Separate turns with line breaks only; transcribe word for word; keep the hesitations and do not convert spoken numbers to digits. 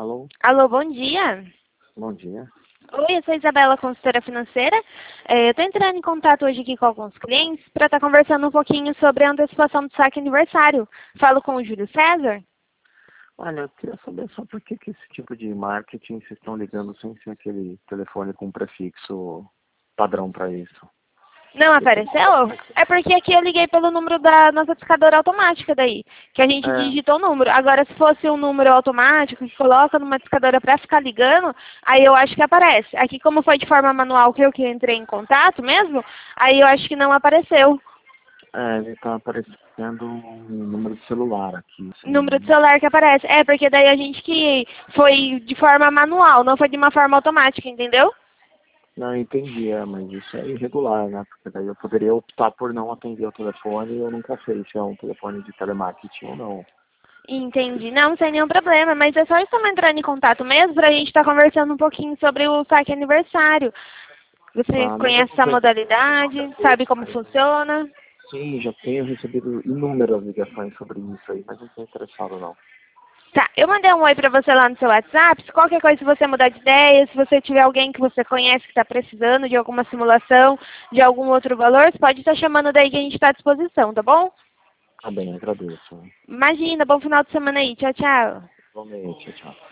Alô?
Alô, bom dia.
Bom dia.
Oi, eu sou a Isabela, consultora financeira. É, eu estou entrando em contato hoje aqui com alguns clientes para estar conversando um pouquinho sobre a antecipação do saque aniversário. Falo com o Júlio César.
Olha, eu queria saber só por que, que esse tipo de marketing vocês estão ligando sem ser aquele telefone com prefixo padrão para isso.
Não apareceu? É porque aqui eu liguei pelo número da nossa discadora automática daí, que a gente
É,
digitou o número. Agora, se fosse um número automático que coloca numa discadora para ficar ligando, aí eu acho que aparece. Aqui, como foi de forma manual que eu que entrei em contato mesmo, aí eu acho que não apareceu.
é, ele tá aparecendo um número de celular aqui.
Número de
Assim.
celular que aparece. É, porque daí a gente que foi de forma manual, não foi de uma forma automática, entendeu?
Não, entendi, é, mas isso é irregular, né? Porque daí eu poderia optar por não atender o telefone e eu nunca sei se é um telefone de telemarketing ou não.
Entendi. Não, sem nenhum problema, mas é só estamos entrando em contato mesmo para a gente estar conversando um pouquinho sobre o saque aniversário. Você
Tá, mas eu
conhece
não
essa
tenho
modalidade? Sabe como funciona?
Sim, já tenho recebido inúmeras ligações sobre isso aí, mas não estou interessado não.
Tá, eu mandei um oi para você lá no seu WhatsApp. Se qualquer coisa, se você mudar de ideia, se você tiver alguém que você conhece que está precisando de alguma simulação, de algum outro valor, você pode estar chamando daí que a gente está à disposição, tá bom?
Tá bem, agradeço.
Imagina, bom final de semana aí. Tchau, tchau.
Igualmente, tchau.